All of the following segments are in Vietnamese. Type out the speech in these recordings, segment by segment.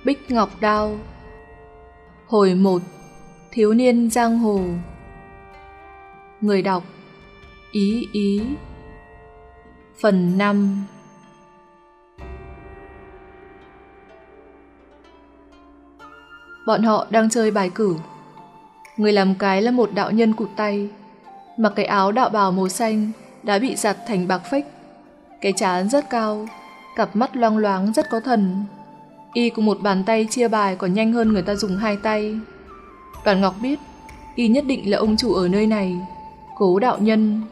Bích Ngọc Đao. Hồi 1. Thiếu niên giang hồ. Người đọc Ý Ý. Phần 5. Bọn họ đang chơi bài cử. Người làm cái là một đạo nhân cụt tay, mặc cái áo đạo bào màu xanh đã bị giặt thành bạc phách, cái trán rất cao, cặp mắt loang loáng rất có thần. Y cùng một bàn tay chia bài còn nhanh hơn người ta dùng hai tay. Đoàn Ngọc biết y nhất định là ông chủ ở nơi này, Cố đạo nhân.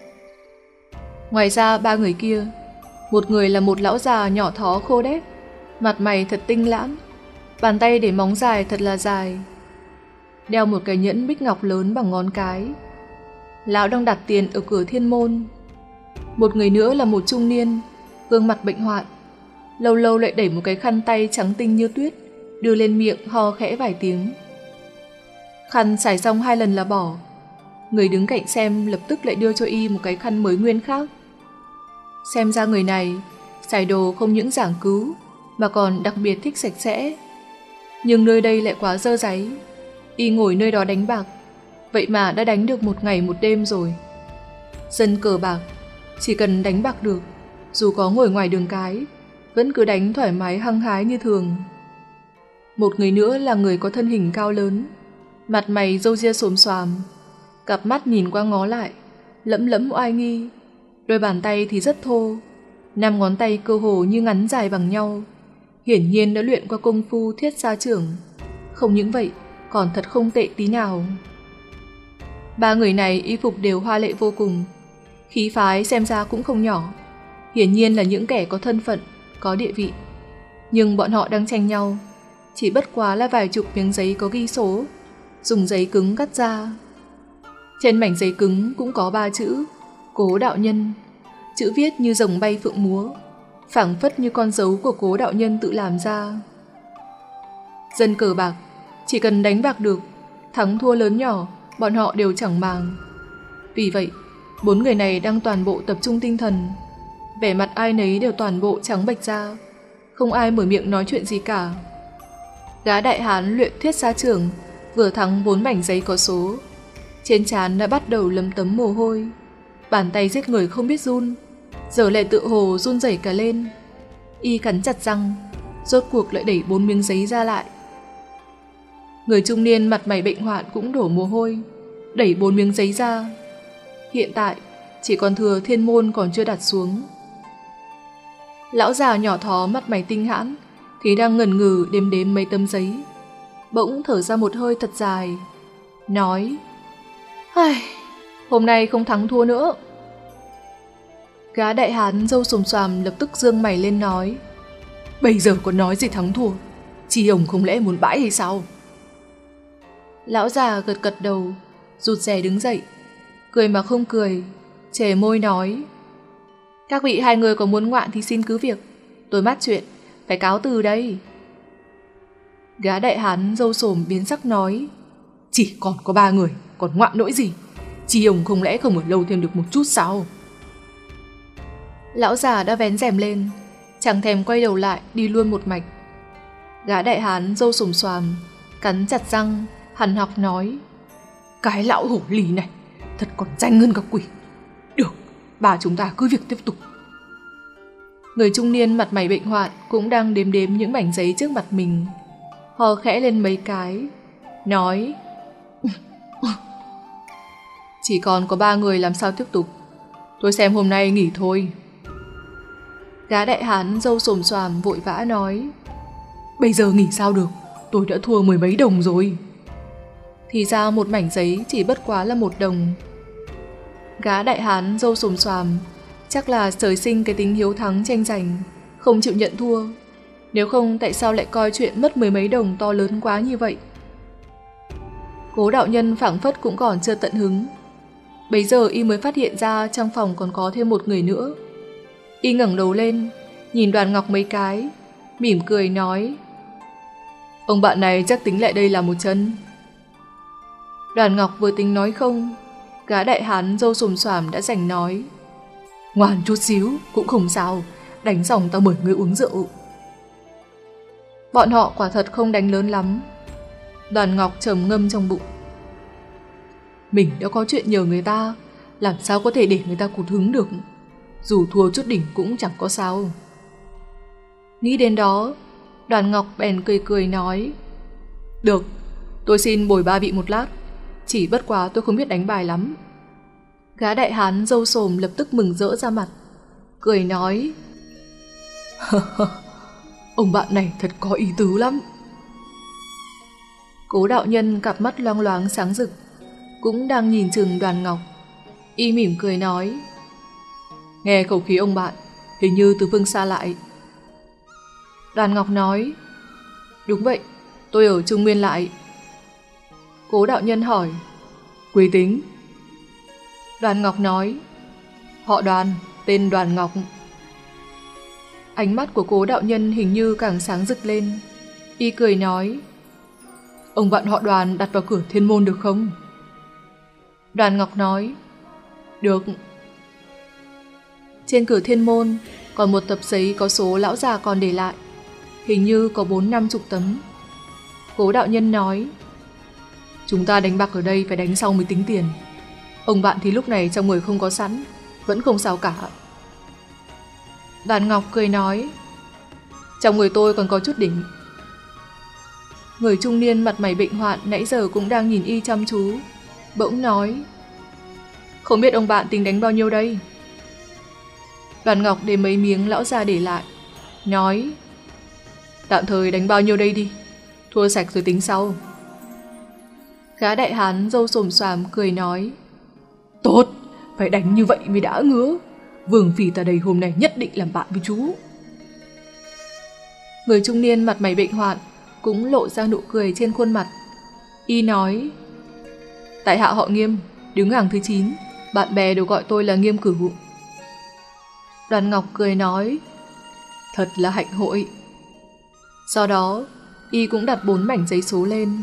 Ngoài ra ba người kia, một người là một lão già nhỏ thó khô đét, mặt mày thật tinh lãng, bàn tay để móng dài thật là dài, đeo một cái nhẫn bích ngọc lớn bằng ngón cái. Lão đang đặt tiền ở cửa thiên môn. Một người nữa là một trung niên, gương mặt bệnh hoạn, lâu lâu lại đẩy một cái khăn tay trắng tinh như tuyết, đưa lên miệng ho khẽ vài tiếng. Khăn xài xong 2 lần là bỏ. Người đứng cạnh xem lập tức lại đưa cho y một cái khăn mới nguyên khác. Xem ra người này xài đồ không những giảng cứu mà còn đặc biệt thích sạch sẽ. Nhưng nơi đây lại quá dơ dáy. Y ngồi nơi đó đánh bạc, vậy mà đã đánh được 1 ngày 1 đêm rồi. Dân cờ bạc chỉ cần đánh bạc được, dù có ngồi ngoài đường cái, vẫn cứ đánh thoải mái hăng hái như thường. Một người nữa là người có thân hình cao lớn, mặt mày râu ria xồm xoàm, cặp mắt nhìn qua ngó lại, lẫm lẫm oai nghi. Đôi bàn tay thì rất thô, 5 ngón tay cơ hồ như ngắn dài bằng nhau, hiển nhiên đã luyện qua công phu thiết xa trưởng. Không những vậy, còn thật không tệ tí nào. Ba người này y phục đều hoa lệ vô cùng, khí phái xem ra cũng không nhỏ, hiển nhiên là những kẻ có thân phận, có địa vị. Nhưng bọn họ đang tranh nhau, chỉ bất quá là vài chục miếng giấy có ghi số, dùng giấy cứng cắt ra. Trên mảnh giấy cứng cũng có 3 chữ Cố đạo nhân, chữ viết như rồng bay phượng múa, phảng phất như con dấu của Cố đạo nhân tự làm ra. Dân cờ bạc chỉ cần đánh bạc được, thắng thua lớn nhỏ bọn họ đều chẳng màng. Vì vậy 4 người này đang toàn bộ tập trung tinh thần, vẻ mặt ai nấy đều toàn bộ trắng bệch ra, không ai mở miệng nói chuyện gì cả. Gã đại hán luyện thiết xa trưởng vừa thắng 4 mảnh giấy có số, trên trán đã bắt đầu lấm tấm mồ hôi, bàn tay giết người không biết run, giờ lại tự hồ run rẩy cả lên. Y cắn chặt răng, rốt cuộc lại đẩy 4 miếng giấy ra lại. Người trung niên mặt mày bệnh hoạn cũng đổ mồ hôi, đẩy 4 miếng giấy ra. Hiện tại chỉ còn thừa thiên môn còn chưa đặt xuống. Lão già nhỏ thó mặt mày tinh hãn thì đang ngần ngừ đếm đếm mấy tấm giấy, bỗng thở ra một hơi thật dài, nói: hôm nay không thắng thua nữa. Gã đại hán râu xồm xoàm lập tức giương mày lên nói: Bây giờ còn nói gì thắng thua, chi ông không lẽ muốn bãi hay sao? Lão già gật gật đầu, rụt rè đứng dậy, cười mà không cười, chề môi nói: Các vị hai người có muốn ngoạn thì xin cứ việc, tôi mát chuyện, phải cáo từ đây. Gã đại hán râu xồm biến sắc nói: Chỉ còn có 3 người, còn ngoạn nỗi gì? Chi ông không lẽ không ở lâu thêm được một chút sao? Lão già đã vén rèm lên, chẳng thèm quay đầu lại, đi luôn một mạch. Gã đại hán râu xồm xoàm cắn chặt răng, hằn học nói: Cái lão hổ lì này thật còn danh hơn cả quỷ. Được, bà chúng ta cứ việc tiếp tục. Người trung niên mặt mày bệnh hoạn cũng đang đếm đếm những mảnh giấy trước mặt mình, ho khẽ lên mấy cái, nói: Chỉ còn có 3 người, làm sao tiếp tục? Tôi xem hôm nay nghỉ thôi. Gã đại hán râu xồm xoàm vội vã nói: Bây giờ nghỉ sao được, tôi đã thua 10 mấy đồng rồi. Thì ra một mảnh giấy chỉ bất quá là 1 đồng. Gã đại hán râu xồm xoàm chắc là trời sinh cái tính hiếu thắng tranh giành, không chịu nhận thua. Nếu không tại sao lại coi chuyện mất 10 mấy đồng to lớn quá như vậy? Cố đạo nhân phảng phất cũng còn chưa tận hứng. Bấy giờ y mới phát hiện ra trong phòng còn có thêm một người nữa. Y ngẩng đầu lên, nhìn Đoàn Ngọc mấy cái, mỉm cười nói: Ông bạn này chắc tính lại đây là một chân. Đoàn Ngọc vừa tính nói không, gã đại hán râu xồm xoàm đã giành nói: Ngoan chút xíu cũng không sao, đánh xong tao mời ngươi uống rượu. Bọn họ quả thật không đánh lớn lắm. Đoàn Ngọc trầm ngâm trong bụng. Mình đã có chuyện nhờ người ta, làm sao có thể để người ta cụt hứng được. Dù thua chút đỉnh cũng chẳng có sao. Nghĩ đến đó, Đoàn Ngọc bèn cười cười nói: Được, tôi xin bồi ba vị một lát. Chỉ bất quá tôi không biết đánh bài lắm. Gã đại hán râu xồm lập tức mừng rỡ ra mặt, cười nói: Ông bạn này thật có ý tứ lắm. Cố đạo nhân cặp mắt loang loáng sáng rực, cũng đang nhìn chừng Đoàn Ngọc. Y mỉm cười nói: Nghe khẩu khí ông bạn, hình như từ phương xa lại. Đoàn Ngọc nói: Đúng vậy, tôi ở Trung Nguyên lại. Cố đạo nhân hỏi: Quê tính? Đoàn Ngọc nói: Họ Đoàn, tên Đoàn Ngọc. Ánh mắt của cố đạo nhân hình như càng sáng rực lên. Y cười nói: Ông bạn họ Đoàn đặt vào cửa thiên môn được không? Đoàn Ngọc nói: Được. Trên cửa thiên môn còn một tập giấy có số lão già còn để lại, hình như có 40-50 tấm. Cố đạo nhân nói: Chúng ta đánh bạc ở đây phải đánh xong mới tính tiền. Ông bạn thì lúc này trong người không có sẵn, vẫn không sao cả. Đoàn Ngọc cười nói: Trong người tôi còn có chút đỉnh. Người trung niên mặt mày bệnh hoạn nãy giờ cũng đang nhìn y chăm chú, bỗng nói: Không biết ông bạn tính đánh bao nhiêu đây? Đoàn Ngọc để mấy miếng lão già để lại, nói: Tạm thời đánh bao nhiêu đây đi, thua sạch rồi tính sau. Gã đại hán râu xồm xoàm cười nói: Tốt, phải đánh như vậy mới đã ngứa. Vương phi ta đây hôm nay nhất định làm bạn với chú. Người trung niên mặt mày bệnh hoạn cũng lộ ra nụ cười trên khuôn mặt. Y nói: Tại hạ họ Nghiêm, đứng hàng thứ 9, bạn bè đều gọi tôi là Nghiêm Cửu. Đoàn Ngọc cười nói: Thật là hạnh hội. Sau đó, y cũng đặt 4 mảnh giấy số lên.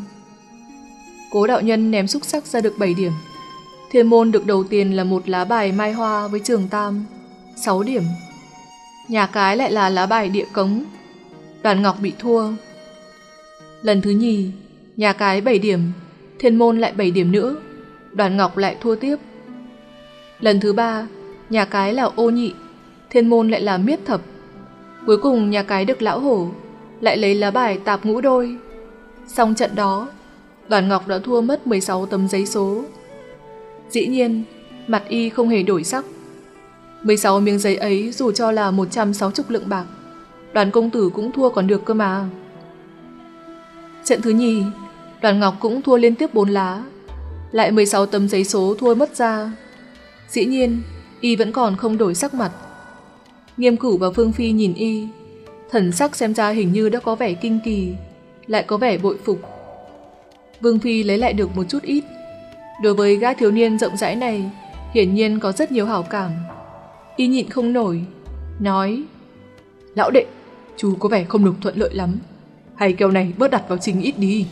Cố đạo nhân ném xúc xắc ra được 7 điểm. Thiên môn được đầu tiền là một lá bài mai hoa với trường tam, 6 điểm. Nhà cái lại là lá bài địa cống. Đoàn Ngọc bị thua. Lần thứ nhì, nhà cái 7 điểm, thiên môn lại 7 điểm nữa. Đoàn Ngọc lại thua tiếp. Lần thứ ba, nhà cái là ô nhị, thiên môn lại là miết thập. Cuối cùng nhà cái được lão hổ, lại lấy lá bài tạp ngũ đôi. Xong trận đó, Đoàn Ngọc đã thua mất 16 tấm giấy số. Dĩ nhiên, mặt y không hề đổi sắc. 16 miếng giấy ấy dù cho là 160 lượng bạc, Đoàn công tử cũng thua còn được cơ mà. Trận thứ nhì, Đoàn Ngọc cũng thua liên tiếp 4 lá, lại 16 tấm giấy số thua mất ra. Dĩ nhiên, y vẫn còn không đổi sắc mặt. Nghiêm Cửu và Phương Phi nhìn y, thần sắc xem ra hình như đã có vẻ kinh kỳ, lại có vẻ bội phục. Vương Phi lấy lại được một chút ít. Đối với gã thiếu niên rộng rãi này, hiển nhiên có rất nhiều hảo cảm. Y nhịn không nổi, nói: Lão đệ, chú có vẻ không được thuận lợi lắm, hay kèo này bớt đặt vào trình ít đi.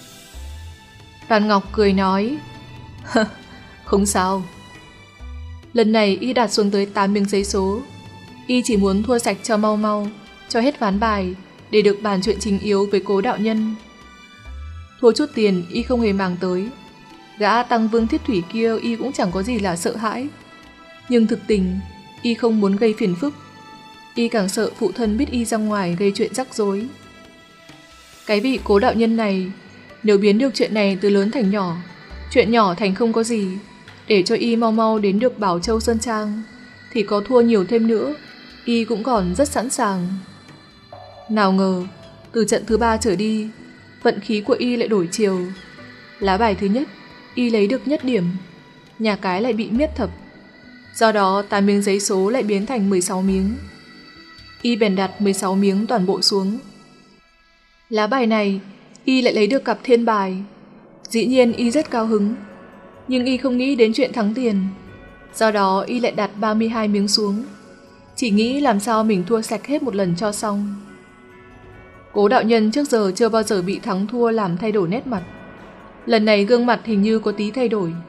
Đoàn Ngọc cười nói: Không sao. Lần này y đặt xuống tới 8 miếng giấy số. Y chỉ muốn thua sạch cho mau mau, cho hết ván bài, để được bàn chuyện chính yếu với Cố đạo nhân. Thua chút tiền y không hề màng tới. Gã Tăng Vương Thiết Thủy kia y cũng chẳng có gì là sợ hãi. Nhưng thực tình, y không muốn gây phiền phức. Y càng sợ phụ thân biết y ra ngoài gây chuyện rắc rối. Cái vị Cố đạo nhân này, nếu biến được chuyện này từ lớn thành nhỏ, chuyện nhỏ thành không có gì, để cho y mau mau đến được Bảo Châu Sơn Trang, thì có thua nhiều thêm nữa, y cũng còn rất sẵn sàng. Nào ngờ, từ trận thứ 3 trở đi, vận khí của y lại đổi chiều. Lá bài thứ nhất, y lấy được nhất điểm, nhà cái lại bị miết thập. Do đó 8 miếng giấy số lại biến thành 16 miếng. Y bèn đặt 16 miếng toàn bộ xuống. Lá bài này, y lại lấy được cặp thiên bài. Dĩ nhiên y rất cao hứng, nhưng y không nghĩ đến chuyện thắng tiền. Do đó y lại đặt 32 miếng xuống, chỉ nghĩ làm sao mình thua sạch hết một lần cho xong. Cố đạo nhân trước giờ chưa bao giờ bị thắng thua làm thay đổi nét mặt. Lần này gương mặt hình như có tí thay đổi.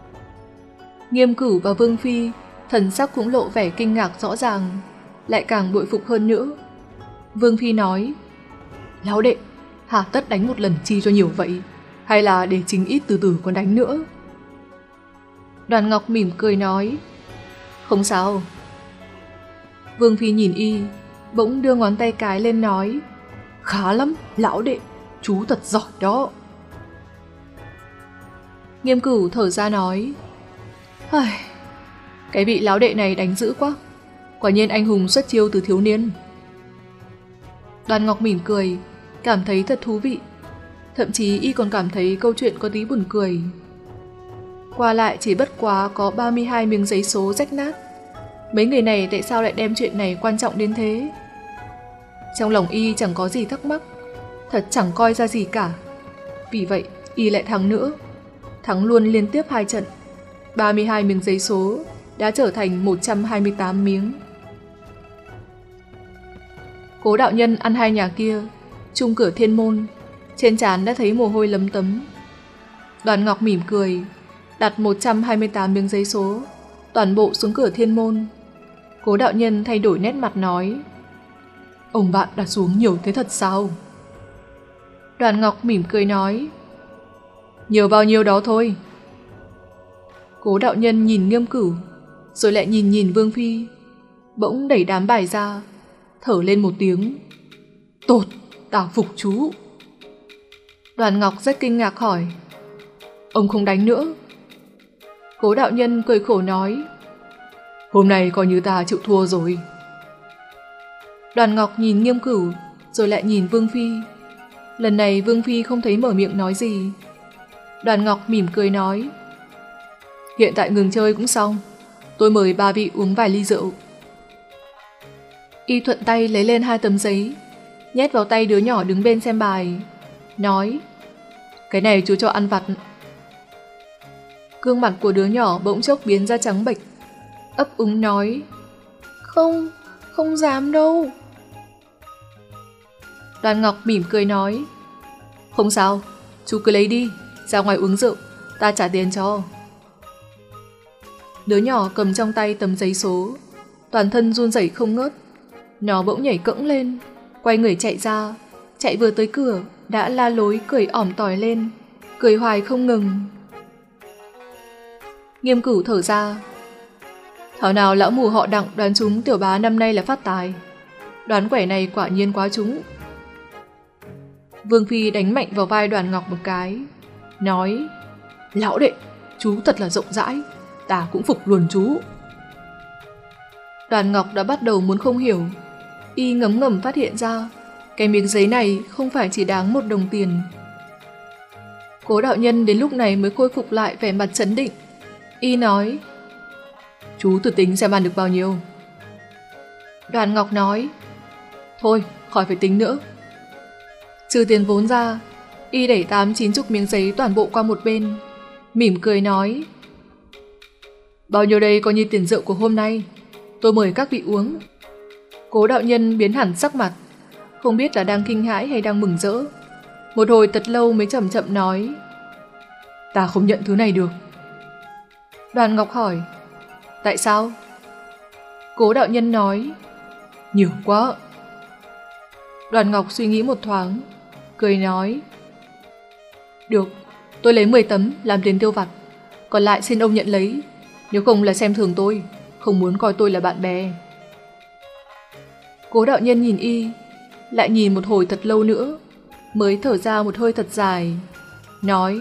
Nghiêm Cửu và Vương Phi thần sắc cũng lộ vẻ kinh ngạc rõ ràng, lại càng bội phục hơn nữa. Vương Phi nói: Lão đệ, hà tất đánh một lần chi cho nhiều vậy, hay là để chính ít từ từ còn đánh nữa? Đoàn Ngọc mỉm cười nói, không sao. Vương Phi nhìn y, bỗng đưa ngón tay cái lên nói, khá lắm, lão đệ, chú thật giỏi đó. Nghiêm Cửu thở ra nói, cái vị lão đệ này đánh dữ quá, quả nhiên anh hùng xuất chiêu từ thiếu niên. Đoàn Ngọc mỉm cười, cảm thấy thật thú vị. Thậm chí y còn cảm thấy câu chuyện có tí buồn cười. Qua lại chỉ bất quá có 32 miếng giấy số rách nát. Mấy người này tại sao lại đem chuyện này quan trọng đến thế? Trong lòng y chẳng có gì thắc mắc, thật chẳng coi ra gì cả. Vì vậy y lại thắng nữa, thắng luôn liên tiếp 2 trận. 32 miếng giấy số đã trở thành 128 miếng. Cố đạo nhân ăn hai nhà kia, chung cửa thiên môn, trên trán đã thấy mồ hôi lấm tấm. Đoàn Ngọc mỉm cười, đặt 128 miếng giấy số, toàn bộ xuống cửa thiên môn. Cố đạo nhân thay đổi nét mặt nói, ông bạn đặt xuống nhiều thế thật sao? Đoàn Ngọc mỉm cười nói, nhiều bao nhiêu đó thôi. Cố đạo nhân nhìn Nghiêm Cửu, rồi lại nhìn Vương Phi, bỗng đẩy đám bài ra, thở lên một tiếng, tột, ta phục chú. Đoàn Ngọc rất kinh ngạc hỏi, ông không đánh nữa? Cố đạo nhân cười khổ nói, hôm nay coi như ta chịu thua rồi. Đoàn Ngọc nhìn Nghiêm Cửu, rồi lại nhìn Vương Phi. Lần này Vương Phi không thấy mở miệng nói gì. Đoàn Ngọc mỉm cười nói, hiện tại ngừng chơi cũng xong, tôi mời ba vị uống vài ly rượu. Y thuận tay lấy lên 2 tấm giấy, nhét vào tay đứa nhỏ đứng bên xem bài, nói, cái này chú cho ăn vặt. Gương mặt của đứa nhỏ bỗng chốc biến ra trắng bệch, ấp úng nói, không dám đâu. Đoàn Ngọc mỉm cười nói, không sao, chú cứ lấy đi, ra ngoài uống rượu, ta trả tiền cho. Đứa nhỏ cầm trong tay tấm giấy số, toàn thân run rẩy không ngớt. Nó bỗng nhảy cẫng lên, quay người chạy ra, chạy vừa tới cửa, đã la lối cười ỏm tỏi lên, cười hoài không ngừng. Nghiêm Cửu thở ra, thảo nào lão mù họ Đặng đoán trúng tiểu bá năm nay là phát tài, đoán quẻ này quả nhiên quá trúng. Vương Phi đánh mạnh vào vai Đoàn Ngọc một cái, nói, lão đệ, chú thật là rộng rãi, ta cũng phục luôn chú. Đoàn Ngọc đã bắt đầu muốn không hiểu. Y ngấm ngầm phát hiện ra cái miếng giấy này không phải chỉ đáng 1 đồng tiền. Cố đạo nhân đến lúc này mới khôi phục lại vẻ mặt trấn định. Y nói, chú thử tính xem ăn được bao nhiêu. Đoàn Ngọc nói, thôi khỏi phải tính nữa. Trừ tiền vốn ra, Y đẩy 80-90 miếng giấy toàn bộ qua một bên, mỉm cười nói, bao nhiêu đây coi như tiền rượu của hôm nay, tôi mời các vị uống. Cố đạo nhân biến hẳn sắc mặt, không biết là đang kinh hãi hay đang mừng rỡ. Một hồi thật lâu mới chậm chậm nói, ta không nhận thứ này được. Đoàn Ngọc hỏi, tại sao? Cố đạo nhân nói, nhiều quá. Đoàn Ngọc suy nghĩ một thoáng, cười nói, được, tôi lấy 10 tấm làm tiền tiêu vặt, còn lại xin ông nhận lấy, nếu không là xem thường tôi, không muốn coi tôi là bạn bè. Cố đạo nhân nhìn Y, lại nhìn một hồi thật lâu nữa, mới thở ra một hơi thật dài, nói,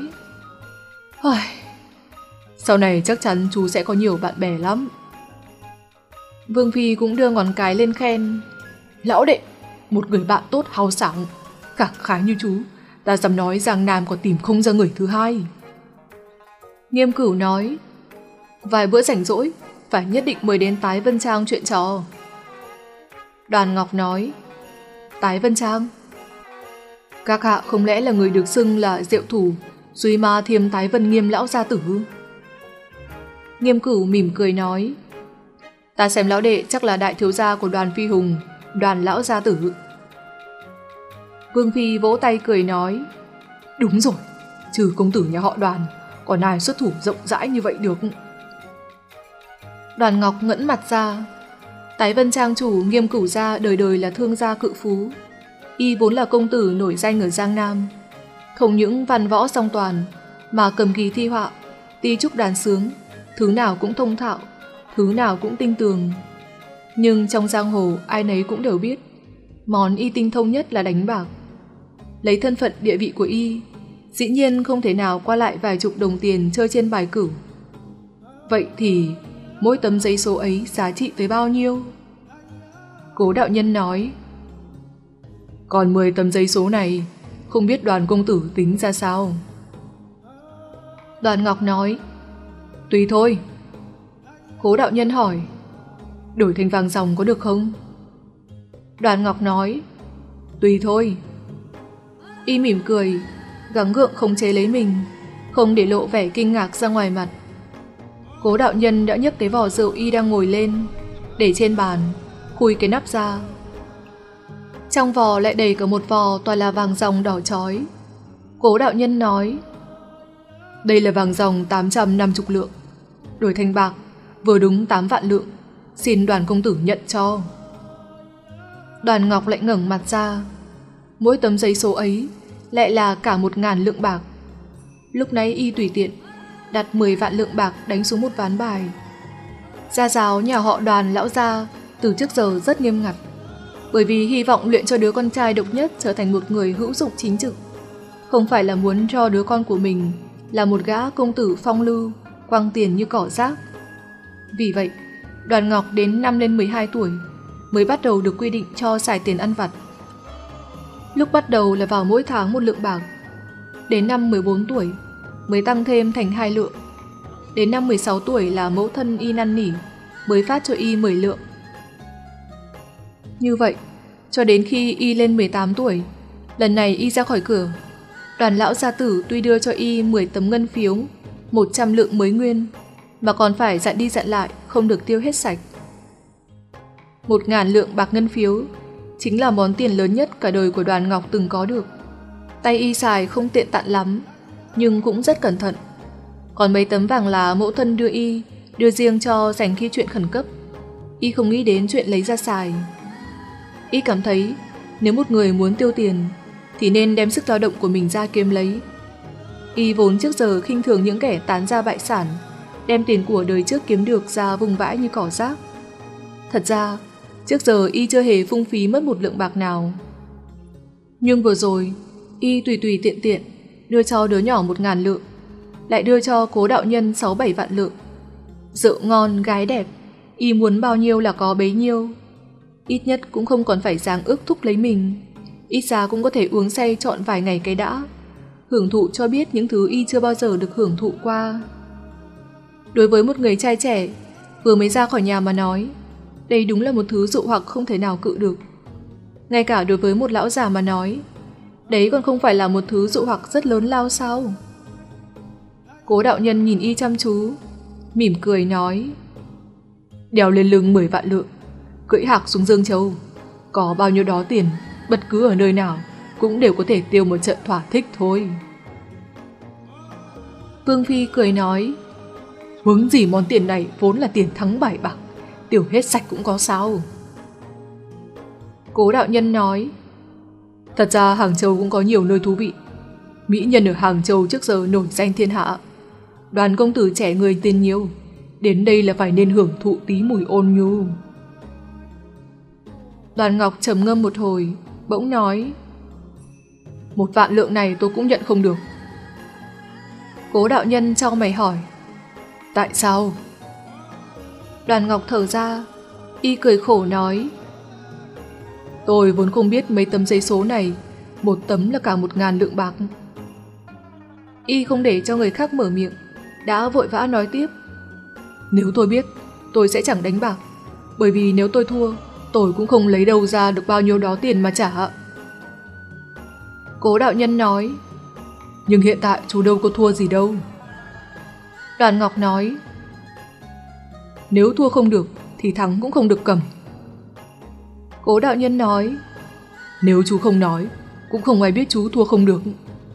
sau này chắc chắn chú sẽ có nhiều bạn bè lắm. Vương Phi cũng đưa ngón cái lên khen, lão đệ, một người bạn tốt hào sảng, khẳng khái như chú, ta dám nói Giang Nam còn tìm không ra người thứ hai. Nghiêm Cửu nói, vài bữa rảnh rỗi, phải nhất định mời đến Tái Vân Trang chuyện trò. Đoàn Ngọc nói, Tái Vân Trang? Các hạ không lẽ là người được xưng là diệu thủ Duy Ma Thiêm Tái Vân Nghiêm lão gia tử? Nghiêm Cửu mỉm cười nói, ta xem lão đệ chắc là đại thiếu gia của Đoàn Phi Hùng, Đoàn lão gia tử. Vương Phi vỗ tay cười nói, đúng rồi, trừ công tử nhà họ Đoàn, còn ai xuất thủ rộng rãi như vậy được. Đoàn Ngọc ngẩng mặt ra, Tái Vân Trang chủ Nghiêm Cửu gia đời đời là thương gia cự phú, Y vốn là công tử nổi danh ở Giang Nam, không những văn võ song toàn, mà cầm kỳ thi họa, ti trúc đàn sướng, thứ nào cũng thông thạo, thứ nào cũng tinh tường. Nhưng trong giang hồ ai nấy cũng đều biết, món Y tinh thông nhất là đánh bạc. Lấy thân phận địa vị của Y, dĩ nhiên không thể nào qua lại vài chục đồng tiền chơi trên bài cửu. Vậy thì mỗi tấm giấy số ấy giá trị tới bao nhiêu? Cố đạo nhân nói, còn 10 tấm giấy số này, không biết Đoàn công tử tính ra sao? Đoàn Ngọc nói, tùy thôi. Cố đạo nhân hỏi, đổi thành vàng ròng có được không? Đoàn Ngọc nói, tùy thôi. Y mỉm cười, gắng gượng khống chế lấy mình, không để lộ vẻ kinh ngạc ra ngoài mặt. Cố đạo nhân đã nhấc cái vò rượu Y đang ngồi lên, để trên bàn, khui cái nắp ra. Trong vò lại đầy cả một vò toàn là vàng ròng đỏ chói. Cố đạo nhân nói, đây là vàng ròng 850 lượng, đổi thành bạc vừa đúng 8 vạn lượng, xin Đoàn công tử nhận cho. Đoàn Ngọc lại ngẩng mặt ra, mỗi tấm giấy số ấy lại là cả 1000 lượng bạc. Lúc nãy Y tùy tiện đặt 10 vạn lượng bạc đánh xuống một ván bài. Gia giáo nhà họ Đoàn lão gia từ trước giờ rất nghiêm ngặt, bởi vì hy vọng luyện cho đứa con trai độc nhất trở thành một người hữu dụng chính trực, không phải là muốn cho đứa con của mình là một gã công tử phong lưu, quăng tiền như cỏ rác. Vì vậy, Đoàn Ngọc đến năm lên 12 tuổi mới bắt đầu được quy định cho xài tiền ăn vặt. Lúc bắt đầu là vào mỗi tháng 1 lượng bạc, đến năm 14 tuổi mới tăng thêm thành 2 lượng, đến năm 16 tuổi là mẫu thân Y năn nỉ mới phát cho Y 10 lượng. Như vậy, cho đến khi Y lên 18 tuổi, lần này Y ra khỏi cửa, Đoàn lão gia tử tuy đưa cho Y 10 tấm ngân phiếu, 100 lượng mới nguyên, mà còn phải dặn đi dặn lại không được tiêu hết sạch. 1000 lượng bạc ngân phiếu chính là món tiền lớn nhất cả đời của Đoàn Ngọc từng có được. Tay Y xài không tiện tặn lắm, nhưng cũng rất cẩn thận. Còn mấy tấm vàng là mẫu thân đưa Y, đưa riêng cho dành khi chuyện khẩn cấp. Y không nghĩ đến chuyện lấy ra xài. Y cảm thấy nếu một người muốn tiêu tiền thì nên đem sức lao động của mình ra kiếm lấy. Y vốn trước giờ khinh thường những kẻ tán gia bại sản, đem tiền của đời trước kiếm được ra vùng vãi như cỏ rác. Thật ra, trước giờ Y chưa hề phung phí mất 1 lượng bạc nào. Nhưng vừa rồi, Y tùy tùy tiện tiện đưa cho đứa nhỏ 1000 lượng, lại đưa cho Cố đạo nhân 6-7 vạn lượng. Rượu ngon, gái đẹp, Y muốn bao nhiêu là có bấy nhiêu. Ít nhất cũng không còn phải dáng ước thúc lấy mình, ít ra cũng có thể uống say trọn vài ngày cái đã, hưởng thụ cho biết những thứ Y chưa bao giờ được hưởng thụ qua. Đối với một người trai trẻ vừa mới ra khỏi nhà mà nói, đây đúng là một thứ dụ hoặc không thể nào cự được. Ngay cả đối với một lão già mà nói, đấy còn không phải là một thứ dụ hoặc rất lớn lao sao? Cố đạo nhân nhìn Y chăm chú, mỉm cười nói, đèo lên lưng 10 vạn lượng, cưỡi hạc xuống Dương Châu, có bao nhiêu đó tiền, bất cứ ở nơi nào cũng đều có thể tiêu một trận thỏa thích thôi. Vương Phi cười nói, huống gì món tiền này vốn là tiền thắng bài bạc, tiêu hết sạch cũng có sao. Cố đạo nhân nói, thật ra Hàng Châu cũng có nhiều nơi thú vị. Mỹ nhân ở Hàng Châu trước giờ nổi danh thiên hạ. Đoàn công tử trẻ người tiền nhiều, đến đây là phải nên hưởng thụ tí mùi ôn nhu. Đoàn Ngọc trầm ngâm một hồi, bỗng nói, 1 vạn lượng này tôi cũng nhận không được. Cố đạo nhân chau mày hỏi, tại sao? Đoàn Ngọc thở ra, Y cười khổ nói, tôi vốn không biết mấy tấm giấy số này, một tấm là cả 1000 lượng bạc. Y không để cho người khác mở miệng, đã vội vã nói tiếp, nếu tôi biết, tôi sẽ chẳng đánh bạc, bởi vì nếu tôi thua, tôi cũng không lấy đâu ra được bao nhiêu đó tiền mà trả. Cố đạo nhân nói, nhưng hiện tại chú đâu có thua gì đâu. Đoàn Ngọc nói, nếu thua không được thì thắng cũng không được cầm. Cố đạo nhân nói, nếu chú không nói, cũng không ai biết chú thua không được.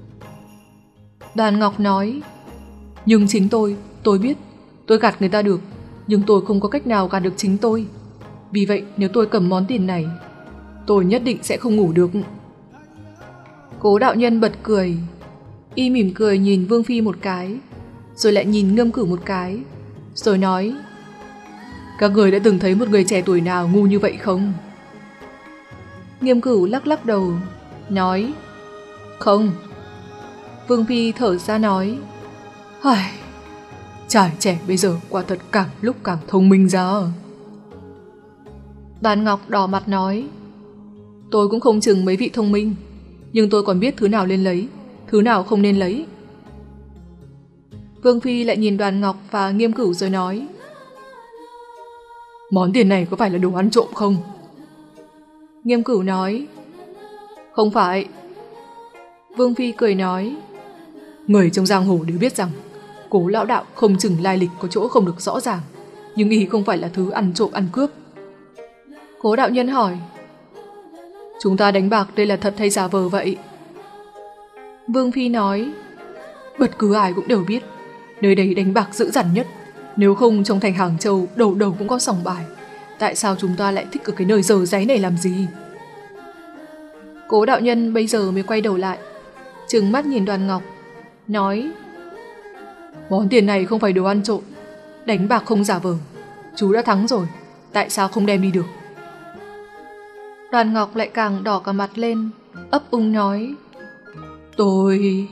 Đoàn Ngọc nói, nhưng chính tôi biết, tôi gạt người ta được, nhưng tôi không có cách nào gạt được chính tôi. Vì vậy nếu tôi cầm món tiền này, tôi nhất định sẽ không ngủ được. Cố đạo nhân bật cười. Y mỉm cười nhìn Vương Phi một cái, rồi lại nhìn Ngâm Cửu một cái, rồi nói: các người đã từng thấy một người trẻ tuổi nào ngu như vậy không? Nghiêm Cửu lắc lắc đầu, nói: không. Vương Phi thở ra nói: trai trẻ bây giờ quả thật càng lúc càng thông minh ra. Đoàn Ngọc đỏ mặt nói: tôi cũng không chừng mấy vị thông minh, nhưng tôi còn biết thứ nào nên lấy, thứ nào không nên lấy. Vương Phi lại nhìn Đoàn Ngọc và Nghiêm Cửu rồi nói: món tiền này có phải là đồ ăn trộm không? Nghiêm Cửu nói: không phải. Vương Phi cười nói: người trong giang hồ đều biết rằng Cố lão đạo không chừng lai lịch có chỗ không được rõ ràng, nhưng y không phải là thứ ăn trộm ăn cướp. Cố đạo nhân hỏi: chúng ta đánh bạc đây là thật hay giả vờ vậy? Vương Phi nói: bất cứ ai cũng đều biết nơi đây đánh bạc dữ dằn nhất, nếu không trong thành Hàng Châu đầu đầu cũng có sòng bài, tại sao chúng ta lại thích ở cái nơi dở dáy này làm gì? Cố đạo nhân bây giờ mới quay đầu lại, trừng mắt nhìn Đoàn Ngọc, nói: món tiền này không phải đồ ăn trộm, đánh bạc không giả vờ, chú đã thắng rồi, tại sao không đem đi được? Đoàn Ngọc lại càng đỏ cả mặt lên, ấp úng nói: tôi...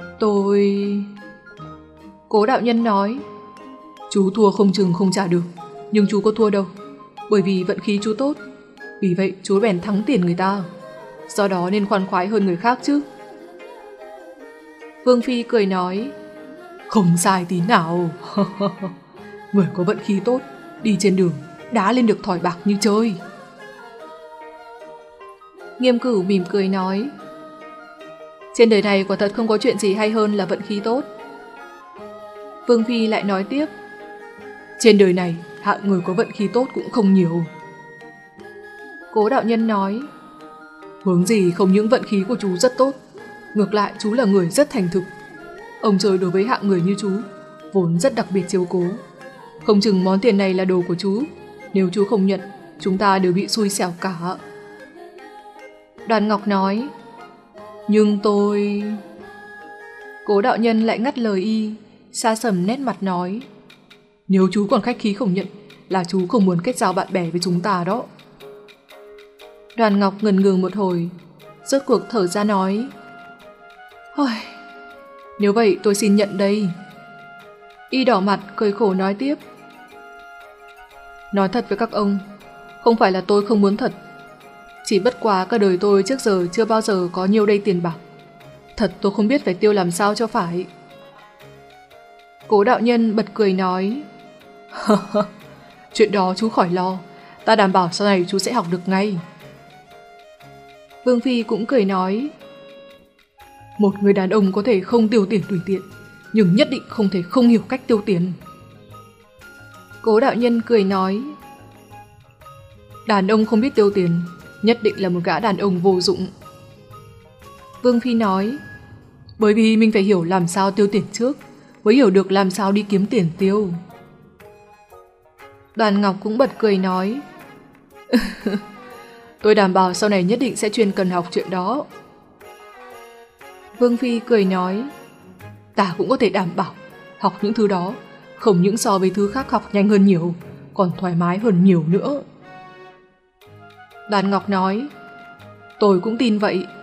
Cố đạo nhân nói: chú thua không chừng không trả được, nhưng chú có thua đâu, bởi vì vận khí chú tốt, vì vậy chú bèn thắng tiền người ta, do đó nên khoan khoái hơn người khác chứ. Vương Phi cười nói: không sai tí nào. Người có vận khí tốt, đi trên đường đá lên được thỏi bạc như chơi. Nghiêm Cửu mỉm cười nói: trên đời này quả thật không có chuyện gì hay hơn là vận khí tốt. Vương Phi lại nói tiếp: trên đời này hạng người có vận khí tốt cũng không nhiều. Cố đạo nhân nói: hướng gì không những vận khí của chú rất tốt, ngược lại chú là người rất thành thực. Ông trời đối với hạng người như chú vốn rất đặc biệt chiếu cố, không chừng món tiền này là đồ của chú, nếu chú không nhận, chúng ta đều bị xui xẻo cả. Đoàn Ngọc nói: nhưng tôi... Cố đạo nhân lại ngắt lời y, xa sầm nét mặt nói: nếu chú còn khách khí không nhận, là chú không muốn kết giao bạn bè với chúng ta đó. Đoàn Ngọc ngần ngừ một hồi, rốt cuộc thở ra nói: nếu vậy tôi xin nhận đây. Y đỏ mặt cười khổ nói tiếp: nói thật với các ông, không phải là tôi không muốn thật, chỉ bất quá cả đời tôi trước giờ chưa bao giờ có nhiều đây tiền bạc, thật tôi không biết phải tiêu làm sao cho phải. Cố đạo nhân bật cười nói: chuyện đó chú khỏi lo, ta đảm bảo sau này chú sẽ học được ngay. Vương Phi cũng cười nói: một người đàn ông có thể không tiêu tiền tùy tiện, nhưng nhất định không thể không hiểu cách tiêu tiền. Cố đạo nhân cười nói: đàn ông không biết tiêu tiền, nhất định là một gã đàn ông vô dụng. Vương Phi nói: bởi vì mình phải hiểu làm sao tiêu tiền trước, mới hiểu được làm sao đi kiếm tiền tiêu. Đoàn Ngọc cũng bật cười nói: tôi đảm bảo sau này nhất định sẽ chuyên cần học chuyện đó. Vương Phi cười nói: ta cũng có thể đảm bảo, học những thứ đó không những so với thứ khác học nhanh hơn nhiều, còn thoải mái hơn nhiều nữa. Đoàn Ngọc nói: tôi cũng tin vậy,